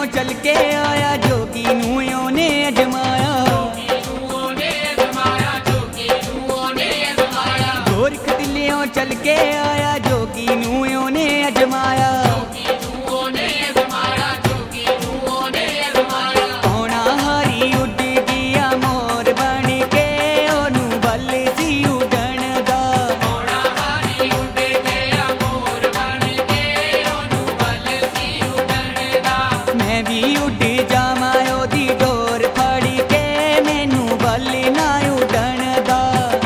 चल के आया जोगी नूं ओने अजमाया। गोरख दिल्लियों चल के आया जोगी नूं ओने अजमाया। पौना हारी उड़ गया मोर बन के ओनू बल सी उड़न दा। मैं भी उड़ जावां ओदी डोर फड़ के मैनू बल ना उड़न दा।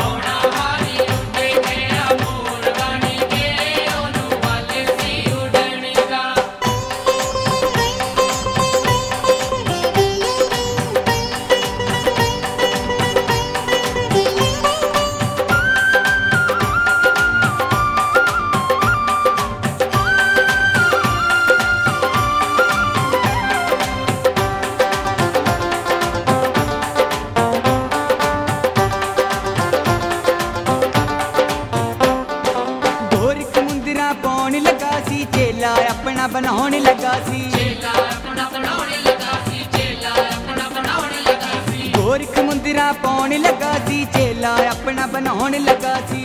गोरख मुंदरा पाउण लगा सी चेला अपना बनाउण लगा सी। गोरख मुंदरा पाउण लगा सी चेला अपना बनाउण लगा सी।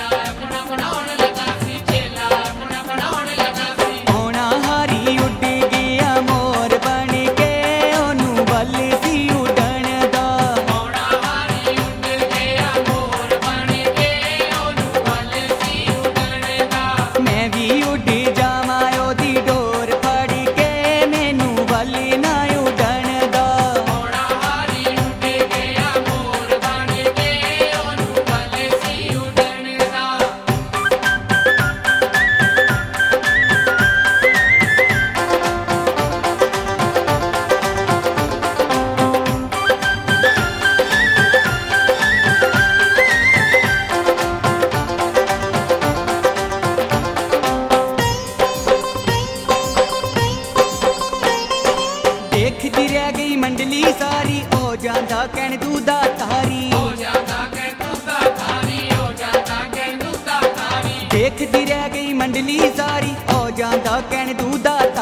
पौना हारी उड़ गया मोर बन के ओनू बल सी उड़न दा। मैं भी उड़ जावां ओदी डोर फड़ के मैनू बल ना उड़न दा। देखदी रह गई मंडली सारी ओ जांदा कहण दूधा तारी। देखदी रह गई मंडली सारी ओ जांदा कहण दूधा